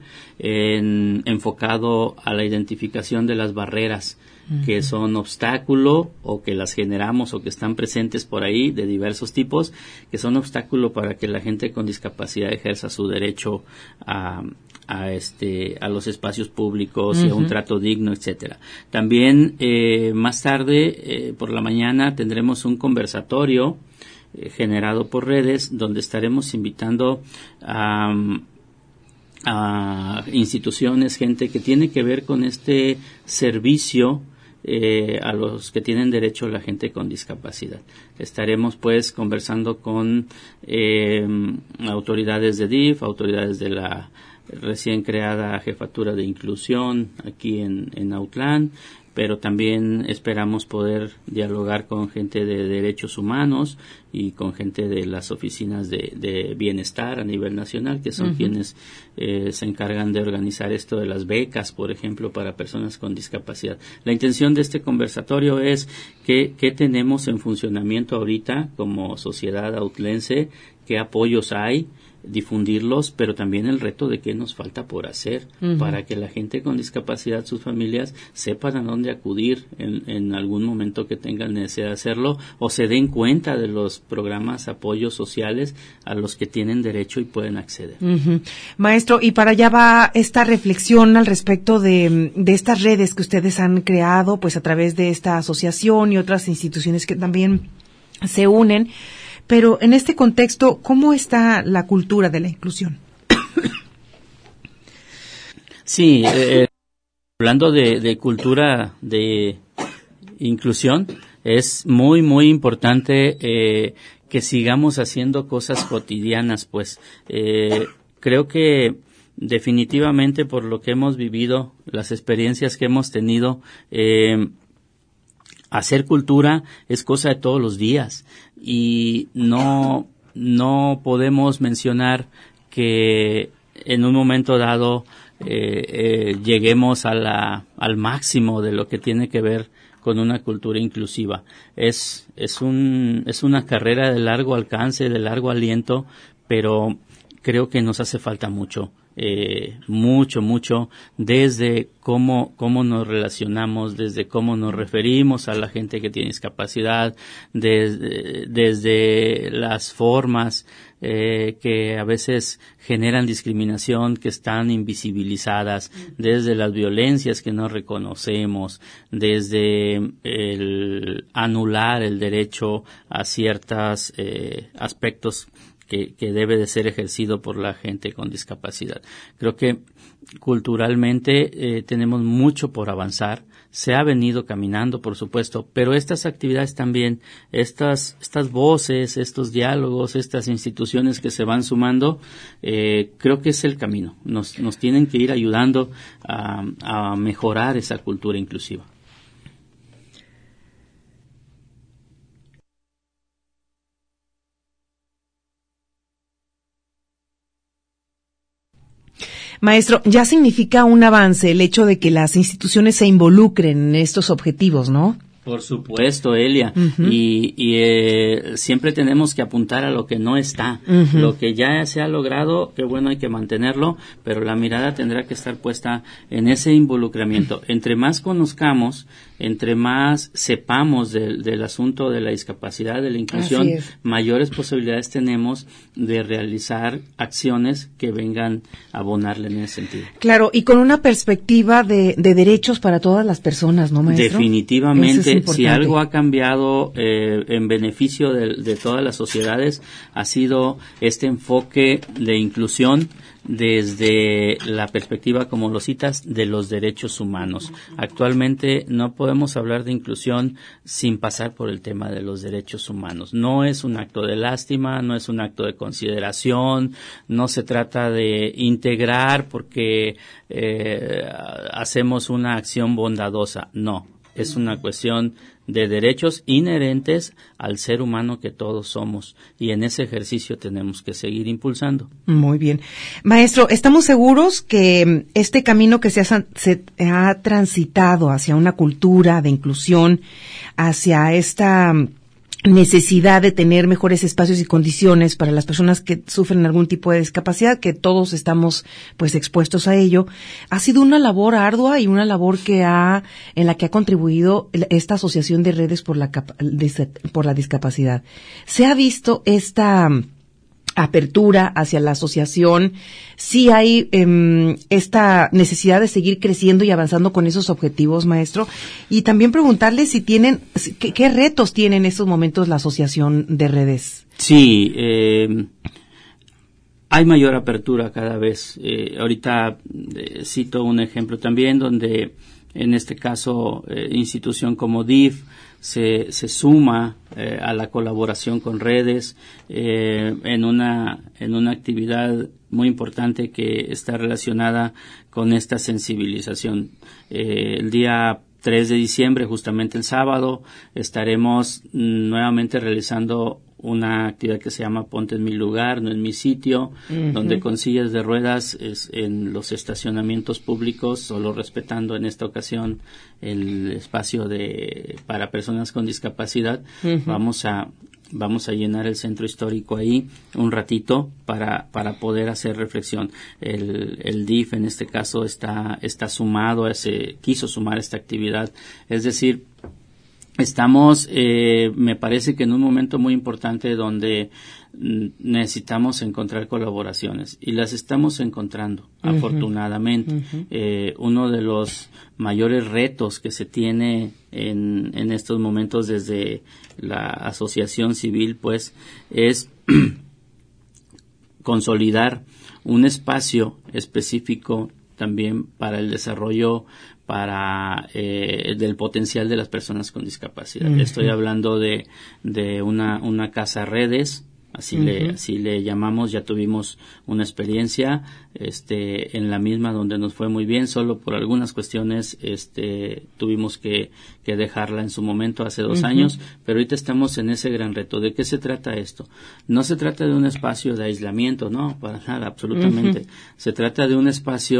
en, enfocado a la identificación de las barreras uh-huh. que son obstáculo o que las generamos o que están presentes por ahí de diversos tipos, que son obstáculo para que la gente con discapacidad ejerza su derecho a a este a los espacios públicos uh-huh. y a un trato digno, etcétera. También eh, más tarde eh, por la mañana tendremos un conversatorio generado por redes, donde estaremos invitando a, a instituciones, gente que tiene que ver con este servicio eh, a los que tienen derecho la gente con discapacidad. Estaremos pues conversando con eh, autoridades de D I F, autoridades de la recién creada Jefatura de Inclusión aquí en, en Autlán, pero también esperamos poder dialogar con gente de derechos humanos y con gente de las oficinas de, de bienestar a nivel nacional, que son uh-huh. quienes eh, se encargan de organizar esto de las becas, por ejemplo, para personas con discapacidad. La intención de este conversatorio es que, qué tenemos en funcionamiento ahorita como sociedad autlense, qué apoyos hay, difundirlos, pero también el reto de qué nos falta por hacer uh-huh. para que la gente con discapacidad, sus familias, sepan a dónde acudir en, en algún momento que tengan necesidad de hacerlo o se den cuenta de los programas, apoyos sociales a los que tienen derecho y pueden acceder. Uh-huh. Maestro, y para allá va esta reflexión al respecto de, de estas redes que ustedes han creado, pues a través de esta asociación y otras instituciones que también se unen. Pero en este contexto, ¿cómo está la cultura de la inclusión? Sí, eh, hablando de, de cultura de inclusión, es muy, muy importante eh, que sigamos haciendo cosas cotidianas, pues. Eh, creo que definitivamente por lo que hemos vivido, las experiencias que hemos tenido, eh, hacer cultura es cosa de todos los días y no no podemos mencionar que en un momento dado eh, eh, lleguemos a la al máximo de lo que tiene que ver con una cultura inclusiva. Es, es un, es una carrera de largo alcance, de largo aliento, pero creo que nos hace falta mucho. Eh, mucho, mucho, desde cómo, cómo nos relacionamos, desde cómo nos referimos a la gente que tiene discapacidad, desde, desde las formas eh, que a veces generan discriminación, que están invisibilizadas, desde las violencias que no reconocemos, desde el anular el derecho a ciertos eh, aspectos Que, que debe de ser ejercido por la gente con discapacidad. Creo que culturalmente eh, tenemos mucho por avanzar. Se ha venido caminando, por supuesto, pero estas actividades también, estas estas voces, estos diálogos, estas instituciones que se van sumando, eh, creo que es el camino. Nos, nos tienen que ir ayudando a, a mejorar esa cultura inclusiva. Maestro, ya significa un avance el hecho de que las instituciones se involucren en estos objetivos, ¿no? Por supuesto, Elia, uh-huh. y, y eh, siempre tenemos que apuntar a lo que no está. Uh-huh. Lo que ya se ha logrado, qué bueno, hay que mantenerlo, pero la mirada tendrá que estar puesta en ese involucramiento. Entre más conozcamos, entre más sepamos del, del asunto de la discapacidad, de la inclusión, mayores posibilidades tenemos de realizar acciones que vengan a abonarle en ese sentido. Claro, y con una perspectiva de, de derechos para todas las personas, ¿no, maestro? Definitivamente. Si algo ha cambiado eh, en beneficio de, de todas las sociedades, ha sido este enfoque de inclusión desde la perspectiva, como lo citas, de los derechos humanos. Actualmente no podemos hablar de inclusión sin pasar por el tema de los derechos humanos. No es un acto de lástima, no es un acto de consideración, no se trata de integrar porque eh, hacemos una acción bondadosa, no. Es una cuestión de derechos inherentes al ser humano que todos somos, y en ese ejercicio tenemos que seguir impulsando. Muy bien. Maestro, estamos seguros que este camino que se ha, se ha transitado hacia una cultura de inclusión, hacia esta necesidad de tener mejores espacios y condiciones para las personas que sufren algún tipo de discapacidad, que todos estamos pues expuestos a ello, ha sido una labor ardua y una labor que ha en la que ha contribuido esta asociación de redes por la por la discapacidad. Se ha visto esta apertura hacia la asociación, sí hay eh, esta necesidad de seguir creciendo y avanzando con esos objetivos, maestro, y también preguntarle si tienen, qué, qué retos tiene en estos momentos la asociación de redes. Sí, eh, hay mayor apertura cada vez. Eh, ahorita eh, cito un ejemplo también donde, en este caso, eh, institución como D I F se, se suma eh, a la colaboración con redes eh, en una en una actividad muy importante que está relacionada con esta sensibilización. Eh, el día tres de diciembre, justamente el sábado, estaremos nuevamente realizando una actividad que se llama Ponte en mi lugar, no en mi sitio, uh-huh. donde con sillas de ruedas es en los estacionamientos públicos, solo respetando en esta ocasión el espacio de para personas con discapacidad, uh-huh. vamos a vamos a llenar el centro histórico ahí un ratito para para poder hacer reflexión. El, el D I F en este caso está está sumado a ese, quiso sumar esta actividad, es decir, estamos, eh, me parece que en un momento muy importante donde necesitamos encontrar colaboraciones y las estamos encontrando, uh-huh. afortunadamente. Uh-huh. Eh, uno de los mayores retos que se tiene en, en estos momentos desde la asociación civil, pues, es consolidar un espacio específico también para el desarrollo para eh, del potencial de las personas con discapacidad. Uh-huh. Estoy hablando de de una una casa redes, así uh-huh. le así le llamamos. Ya tuvimos una experiencia este en la misma donde nos fue muy bien, solo por algunas cuestiones este tuvimos que que dejarla en su momento hace dos uh-huh. años, pero ahorita estamos en ese gran reto. ¿De qué se trata esto? No se trata de un espacio de aislamiento, no, para nada, absolutamente. Uh-huh. Se trata de un espacio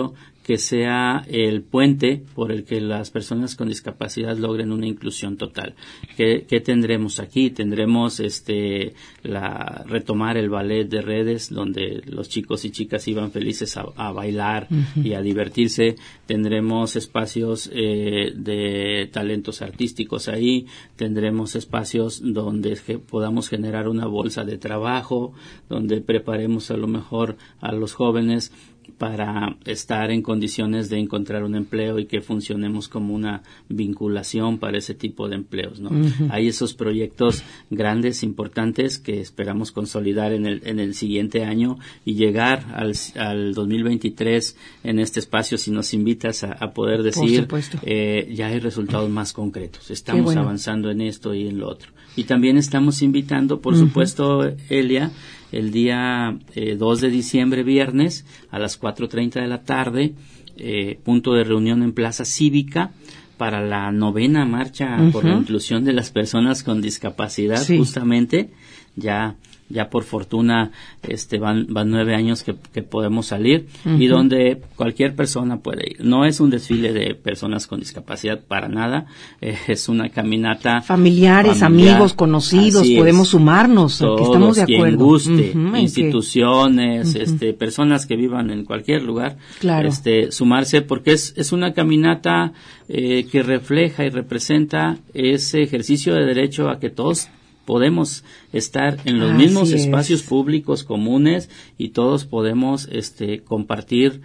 que sea el puente por el que las personas con discapacidad logren una inclusión total. ¿Qué, qué tendremos aquí? Tendremos este la retomar el ballet de redes, donde los chicos y chicas iban felices a, a bailar uh-huh. y a divertirse. Tendremos espacios eh, de talentos artísticos ahí. Tendremos espacios donde ge- podamos generar una bolsa de trabajo, donde preparemos a lo mejor a los jóvenes para estar en condiciones de encontrar un empleo y que funcionemos como una vinculación para ese tipo de empleos, ¿no? Uh-huh. Hay esos proyectos grandes, importantes, que esperamos consolidar en el, en el siguiente año y llegar al, al dos mil veintitrés en este espacio, si nos invitas a, a poder decir, eh, ya hay resultados más concretos. Estamos bueno. avanzando en esto y en lo otro. Y también estamos invitando, por uh-huh. supuesto, Elia, el día eh, dos de diciembre, viernes, a las cuatro treinta de la tarde, eh, punto de reunión en Plaza Cívica, para la novena marcha uh-huh. por la inclusión de las personas con discapacidad, sí. justamente, ya ya por fortuna este van van nueve años que, que podemos salir uh-huh. y donde cualquier persona puede ir. No es un desfile de personas con discapacidad para nada, eh, es una caminata familiares, familiar, amigos, conocidos, podemos sumarnos, todos, que estamos de acuerdo. Quien guste, uh-huh, instituciones, uh-huh. este personas que vivan en cualquier lugar, claro. este sumarse, porque es es una caminata eh, que refleja y representa ese ejercicio de derecho a que todos podemos estar en los Así mismos es. espacios públicos comunes y todos podemos este compartir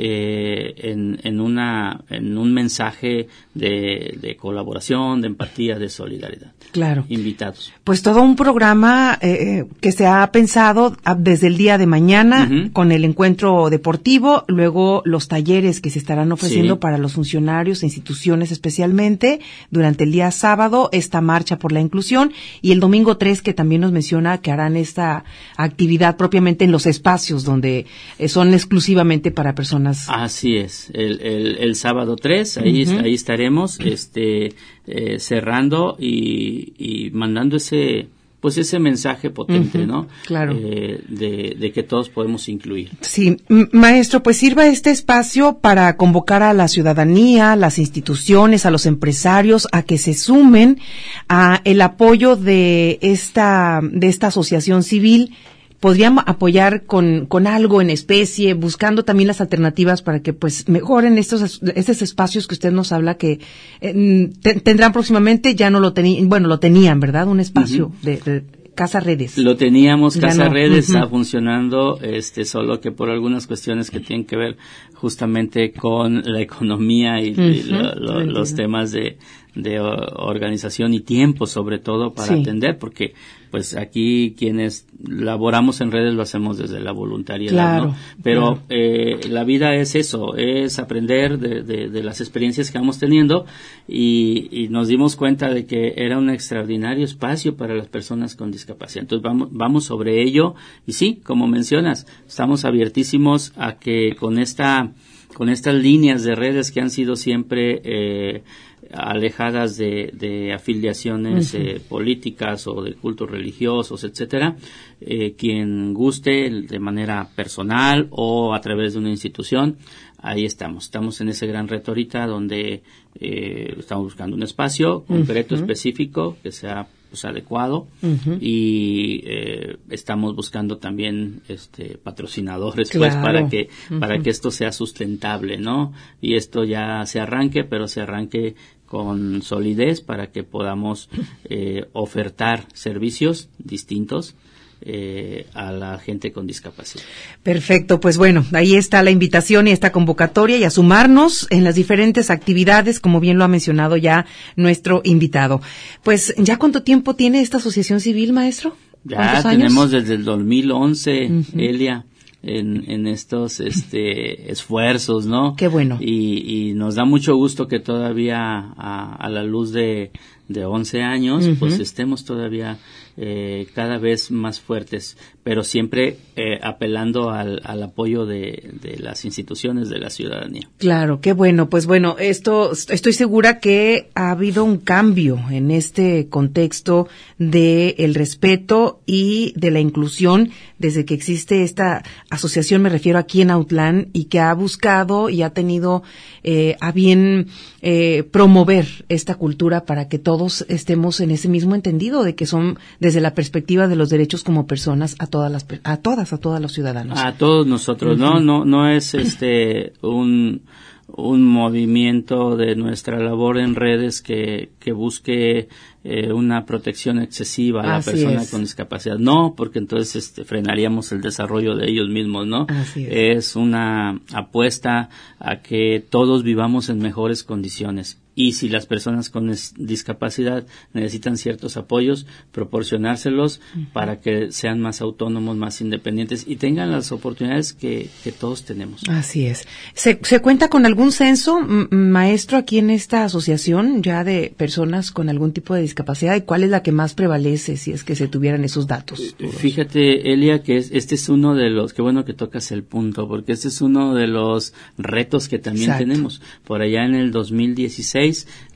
eh, en, en una en un mensaje de, de colaboración, de empatía, de solidaridad. Claro. Invitados. Pues todo un programa eh, que se ha pensado desde el día de mañana uh-huh. con el encuentro deportivo, luego los talleres que se estarán ofreciendo sí. para los funcionarios e instituciones especialmente durante el día sábado, esta marcha por la inclusión, y el domingo tres, que también nos menciona que harán esta actividad propiamente en los espacios donde eh, son exclusivamente para personas. Así es, el, el, el sábado tres, ahí, uh-huh. ahí estaremos este eh, cerrando y, y mandando ese pues ese mensaje potente, uh-huh, ¿no? Claro. Eh, de, de que todos podemos incluir. Sí, M- maestro, pues sirva este espacio para convocar a la ciudadanía, las instituciones, a los empresarios a que se sumen a el apoyo de esta de esta asociación civil. Podrían apoyar con con algo en especie, buscando también las alternativas para que pues mejoren estos estos espacios que usted nos habla que eh, te, tendrán próximamente. Ya no lo tenían, bueno, lo tenían, ¿verdad? Un espacio uh-huh. de, de Casa Redes. Lo teníamos, Casa no. Redes uh-huh. está funcionando, este, solo que por algunas cuestiones que tienen que ver justamente con la economía y, uh-huh. y lo, lo, los temas de de organización y tiempo, sobre todo para sí. atender, porque pues aquí quienes laboramos en redes lo hacemos desde la voluntariedad, claro, ¿no? Pero claro. eh, la vida es eso, es aprender de, de, de las experiencias que vamos teniendo y, y nos dimos cuenta de que era un extraordinario espacio para las personas con discapacidad. Entonces vamos, vamos sobre ello y sí, como mencionas, estamos abiertísimos a que con esta, con estas líneas de redes que han sido siempre eh, alejadas de, de afiliaciones uh-huh. eh, políticas o de cultos religiosos, etcétera, eh, quien guste de manera personal o a través de una institución, ahí estamos. Estamos en ese gran reto ahorita donde eh, estamos buscando un espacio concreto, uh-huh. específico, que sea pues adecuado uh-huh. y eh, estamos buscando también este patrocinadores claro. pues para que uh-huh. para que esto sea sustentable, ¿no? Y esto ya se arranque, pero se arranque con solidez para que podamos eh, ofertar servicios distintos eh, a la gente con discapacidad. Perfecto, pues bueno, ahí está la invitación y esta convocatoria y a sumarnos en las diferentes actividades, como bien lo ha mencionado ya nuestro invitado. Pues, ¿ya cuánto tiempo tiene esta asociación civil, maestro? Ya tenemos desde el dos mil once, uh-huh. Elia, en, en estos este esfuerzos, ¿no? Qué bueno. Y, y nos da mucho gusto que todavía a, a la luz de, de once años, uh-huh. pues estemos todavía eh, cada vez más fuertes, pero siempre eh, apelando al, al apoyo de, de las instituciones, de la ciudadanía. Claro, qué bueno. Pues bueno, esto estoy segura que ha habido un cambio en este contexto de el respeto y de la inclusión desde que existe esta asociación, me refiero aquí en Autlán, y que ha buscado y ha tenido eh, a bien eh, promover esta cultura para que todos estemos en ese mismo entendido de que son desde la perspectiva de los derechos como personas a todas las a todas a todos los ciudadanos. A todos nosotros, uh-huh. no no no es este un un movimiento de nuestra labor en redes que, que busque eh, una protección excesiva a la Así persona es. con discapacidad. No, porque entonces este, frenaríamos el desarrollo de ellos mismos, ¿no? Así es. Es una apuesta a que todos vivamos en mejores condiciones. Y si las personas con discapacidad necesitan ciertos apoyos, proporcionárselos uh-huh. para que sean más autónomos, más independientes y tengan las oportunidades que, que todos tenemos. Así es. ¿Se, se cuenta con algún censo, m- maestro, aquí en esta asociación ya de personas con algún tipo de discapacidad? ¿Y cuál es la que más prevalece si es que se tuvieran esos datos? Todos? Fíjate, Elia, que es, este es uno de los, qué bueno que tocas el punto, porque este es uno de los retos que también Exacto. tenemos. Por allá en el dos mil dieciséis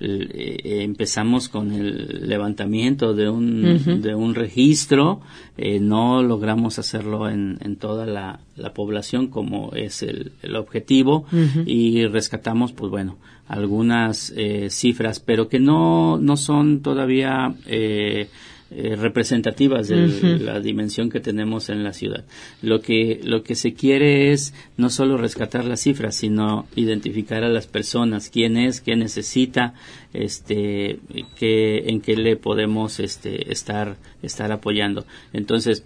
Eh, empezamos con el levantamiento de un uh-huh. de un registro, eh, no logramos hacerlo en, en toda la, la población como es el, el objetivo uh-huh. y rescatamos pues bueno algunas eh, cifras, pero que no no son todavía eh, Eh, representativas de uh-huh. la dimensión que tenemos en la ciudad. Lo que lo que se quiere es no solo rescatar las cifras, sino identificar a las personas, quién es, qué necesita, este, qué, en qué le podemos este, estar estar apoyando. Entonces,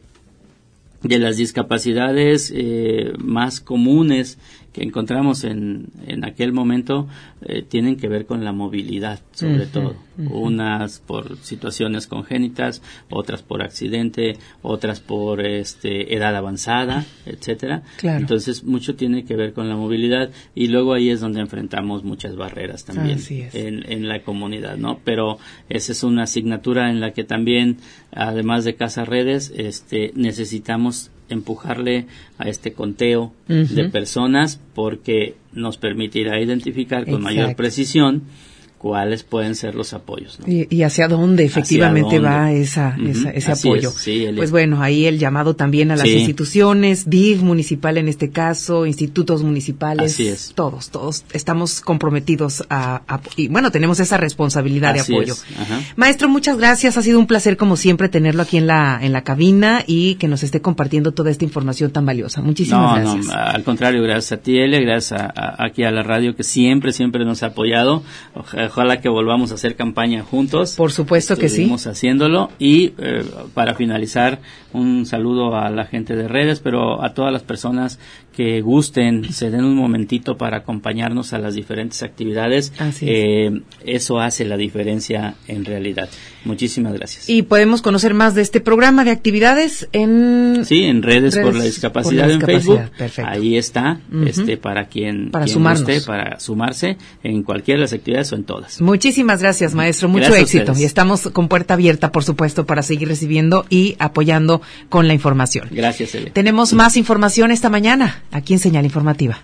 de las discapacidades eh, más comunes que encontramos en, en aquel momento eh, tienen que ver con la movilidad, sobre uh-huh, todo. Uh-huh. Unas por situaciones congénitas, otras por accidente, otras por este edad avanzada, etcétera. Claro. Entonces, mucho tiene que ver con la movilidad y luego ahí es donde enfrentamos muchas barreras también en, en la comunidad, ¿no? Pero esa es una asignatura en la que también, además de Casa Redes, este, necesitamos empujarle a este conteo uh-huh. de personas porque nos permitirá identificar con Exacto. mayor precisión cuáles pueden ser los apoyos, ¿no? Y, y hacia dónde efectivamente dónde. va esa, uh-huh. esa ese Así apoyo. Es, sí, el... Pues bueno, ahí el llamado también a las sí. instituciones, D I F municipal en este caso, institutos municipales, Así es. todos, todos estamos comprometidos a, a y bueno, tenemos esa responsabilidad Así de apoyo. Es. Ajá. Maestro, muchas gracias, ha sido un placer como siempre tenerlo aquí en la en la cabina y que nos esté compartiendo toda esta información tan valiosa. Muchísimas no, gracias. No, al contrario, gracias a ti, Elia, gracias a, a, aquí a la radio que siempre, siempre nos ha apoyado. Ojalá, ojalá que volvamos a hacer campaña juntos. Por supuesto que sí. Estuvimos haciéndolo y eh, para finalizar un saludo a la gente de redes, pero a todas las personas que gusten, se den un momentito para acompañarnos a las diferentes actividades. Así eh, es. Eso hace la diferencia en realidad. Muchísimas gracias. Y podemos conocer más de este programa de actividades en sí, en redes, redes por la discapacidad, por la discapacidad en Facebook. Perfecto. Ahí está, uh-huh. este para quien, para quien guste, para sumarse en cualquiera de las actividades o en todas. Muchísimas gracias, maestro. Mucho gracias éxito. Y estamos con puerta abierta, por supuesto, para seguir recibiendo y apoyando con la información. Gracias, Elia. Tenemos más información esta mañana aquí en Señal Informativa.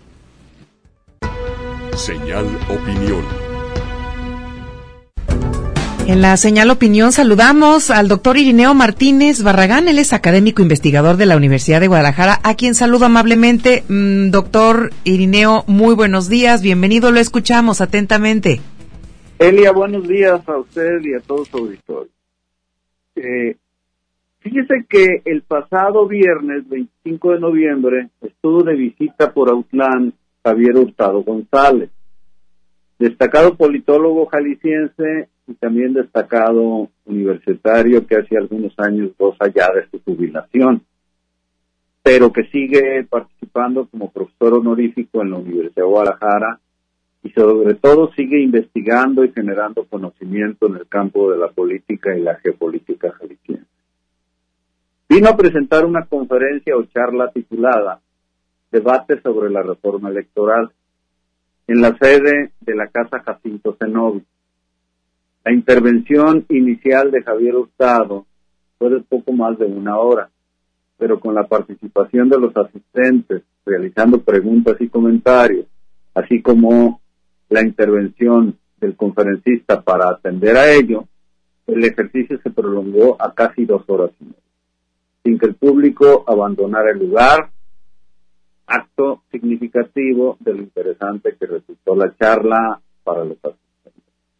Señal Opinión. En la Señal Opinión saludamos al doctor Irineo Martínez Barragán. Él es académico investigador de la Universidad de Guadalajara, a quien saludo amablemente. Mm, doctor Irineo, muy buenos días. Bienvenido, lo escuchamos atentamente. Elia, buenos días a usted y a todos los auditores. Eh, fíjese que el pasado viernes, veinticinco de noviembre, estuvo de visita por Autlán Javier Hurtado González, destacado politólogo jalisciense y también destacado universitario que hace algunos años goza ya de su jubilación, pero que sigue participando como profesor honorífico en la Universidad de Guadalajara y sobre todo sigue investigando y generando conocimiento en el campo de la política y la geopolítica jalisciense. Vino a presentar una conferencia o charla titulada Debate sobre la reforma electoral en la sede de la Casa Jacinto Zenobio. La intervención inicial de Javier Hurtado fue de poco más de una hora, pero con la participación de los asistentes, realizando preguntas y comentarios, así como la intervención del conferencista para atender a ello, el ejercicio se prolongó a casi dos horas y media, sin que el público abandonara el lugar, acto significativo de lo interesante que resultó la charla para los asistentes.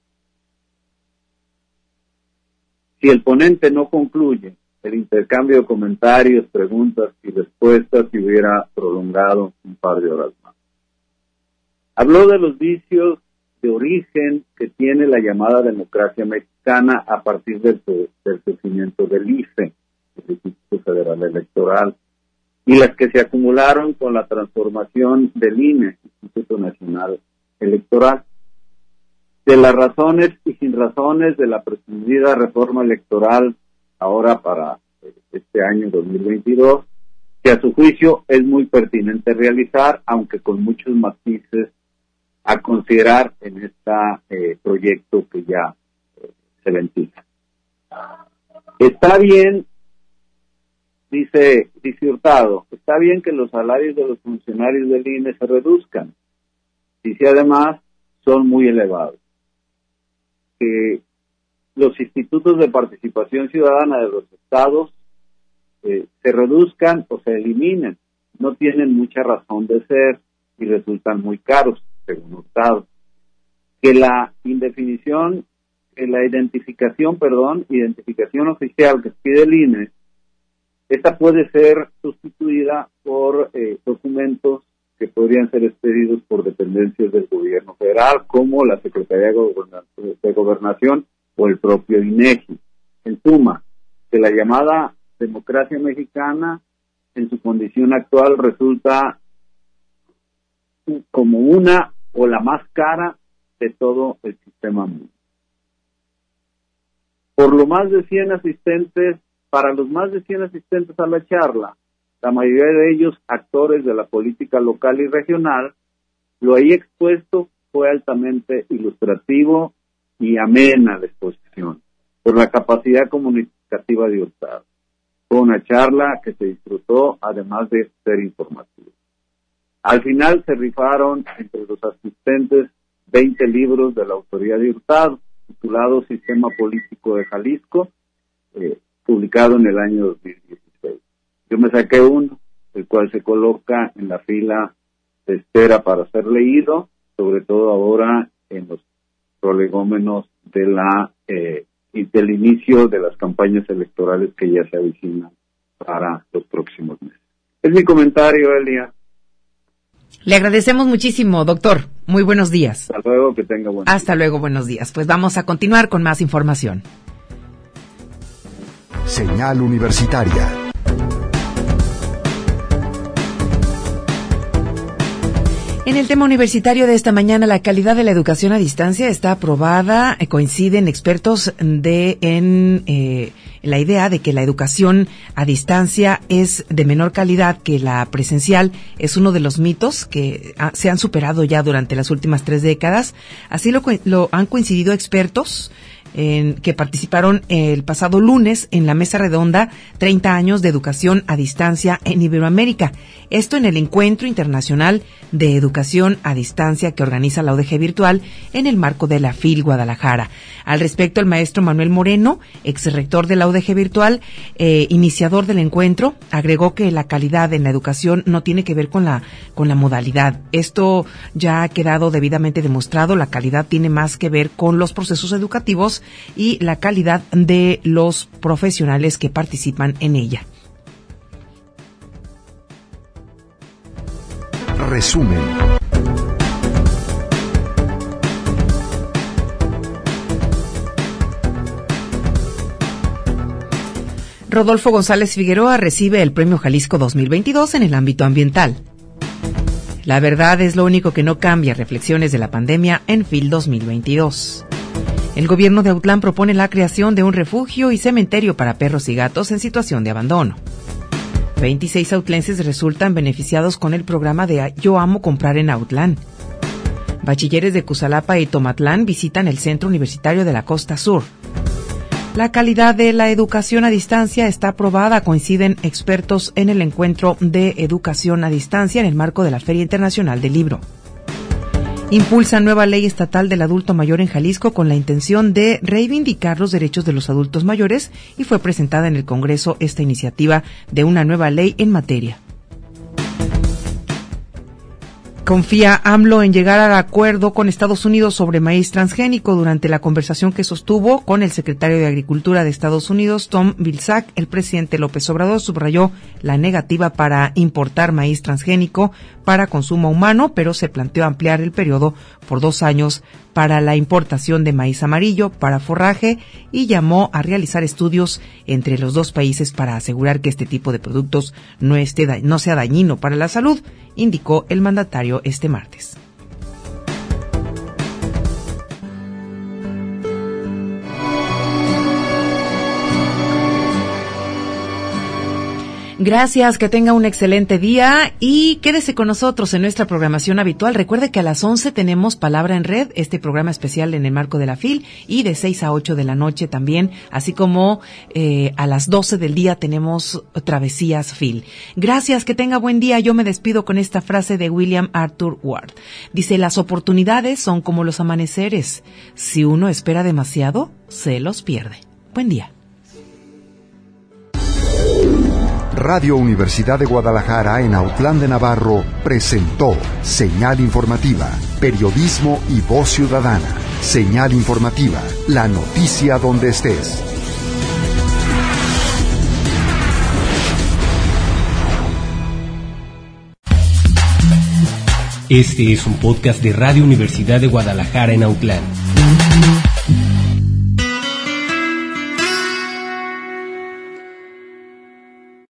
Si el ponente no concluye, el intercambio de comentarios, preguntas y respuestas se hubiera prolongado un par de horas más. Habló de los vicios de origen que tiene la llamada democracia mexicana a partir del, del surgimiento del I F E, el Instituto Federal Electoral, y las que se acumularon con la transformación del I N E, Instituto Nacional Electoral. De las razones y sin razones de la pretendida reforma electoral ahora para este año dos mil veintidós, que a su juicio es muy pertinente realizar, aunque con muchos matices a considerar en este eh, proyecto que ya eh, se ventila. Está bien, dice, dice Hurtado, está bien que los salarios de los funcionarios del I N E se reduzcan, dice además, son muy elevados. Que los institutos de participación ciudadana de los estados eh, se reduzcan o se eliminen, no tienen mucha razón de ser y resultan muy caros, según Hurtado. Que la indefinición, que la identificación, perdón, identificación oficial que pide el I N E, esta puede ser sustituida por eh, documentos que podrían ser expedidos por dependencias del gobierno federal, como la Secretaría de, Goberna- de Gobernación o el propio I N E G I. En suma, que la llamada democracia mexicana, en su condición actual, resulta como una o la más cara de todo el sistema mundial. Por lo más de cien asistentes, para los más de cien asistentes a la charla, la mayoría de ellos actores de la política local y regional, lo ahí expuesto fue altamente ilustrativo y amena la exposición, por la capacidad comunicativa de Hurtado. Fue una charla que se disfrutó, además de ser informativa. Al final se rifaron entre los asistentes veinte libros de la autoría de Hurtado, titulado Sistema Político de Jalisco, eh, publicado en el año dos mil dieciséis. Yo me saqué uno, el cual se coloca en la fila de espera para ser leído, sobre todo ahora en los prolegómenos de la eh, y del inicio de las campañas electorales que ya se avecinan para los próximos meses. Es mi comentario, Elia. Le agradecemos muchísimo, doctor. Muy buenos días. Hasta luego, que tenga buen día. Hasta luego, buenos días. Pues vamos a continuar con más información. Señal Universitaria. En el tema universitario de esta mañana, la calidad de la educación a distancia está aprobada. Eh, coinciden expertos de en eh, la idea de que la educación a distancia es de menor calidad que la presencial. Es uno de los mitos que ha, se han superado ya durante las últimas tres décadas. Así lo, lo han coincidido expertos En, que participaron el pasado lunes en la mesa redonda treinta años de educación a distancia en Iberoamérica. Esto en el Encuentro Internacional de Educación a Distancia que organiza la U D G Virtual en el marco de la F I L Guadalajara. Al respecto, el maestro Manuel Moreno, exrector de la U D G Virtual, eh, iniciador del encuentro, agregó que la calidad en la educación no tiene que ver con la, con la modalidad. Esto ya ha quedado debidamente demostrado. La calidad tiene más que ver con los procesos educativos y la calidad de los profesionales que participan en ella. Resumen. Rodolfo González Figueroa recibe el Premio Jalisco dos mil veintidós en el ámbito ambiental. La verdad es lo único que no cambia. Reflexiones de la pandemia en F I L dos mil veintidós. El gobierno de Autlán propone la creación de un refugio y cementerio para perros y gatos en situación de abandono. veintiséis autlenses resultan beneficiados con el programa de Yo Amo Comprar en Autlán. Bachilleres de Cusalapa y Tomatlán visitan el Centro Universitario de la Costa Sur. La calidad de la educación a distancia está aprobada, coinciden expertos en el encuentro de educación a distancia en el marco de la Feria Internacional del Libro. Impulsan nueva ley estatal del adulto mayor en Jalisco con la intención de reivindicar los derechos de los adultos mayores y fue presentada en el Congreso esta iniciativa de una nueva ley en materia. Confía AMLO en llegar al acuerdo con Estados Unidos sobre maíz transgénico. Durante la conversación que sostuvo con el secretario de Agricultura de Estados Unidos, Tom Vilsack, el presidente López Obrador subrayó la negativa para importar maíz transgénico para consumo humano, pero se planteó ampliar el periodo por dos años para la importación de maíz amarillo para forraje y llamó a realizar estudios entre los dos países para asegurar que este tipo de productos no, esté, no sea dañino para la salud, indicó el mandatario este martes. Gracias, que tenga un excelente día y quédese con nosotros en nuestra programación habitual. Recuerde que a las once tenemos Palabra en Red, este programa especial en el marco de la F I L, y de seis a ocho de la noche también, así como eh, a las doce del día tenemos Travesías F I L. Gracias, que tenga buen día. Yo me despido con esta frase de William Arthur Ward. Dice, las oportunidades son como los amaneceres. Si uno espera demasiado, se los pierde. Buen día. Radio Universidad de Guadalajara en Autlán de Navarro presentó Señal Informativa, Periodismo y Voz Ciudadana. Señal Informativa, la noticia donde estés. Este es un podcast de Radio Universidad de Guadalajara en Autlán.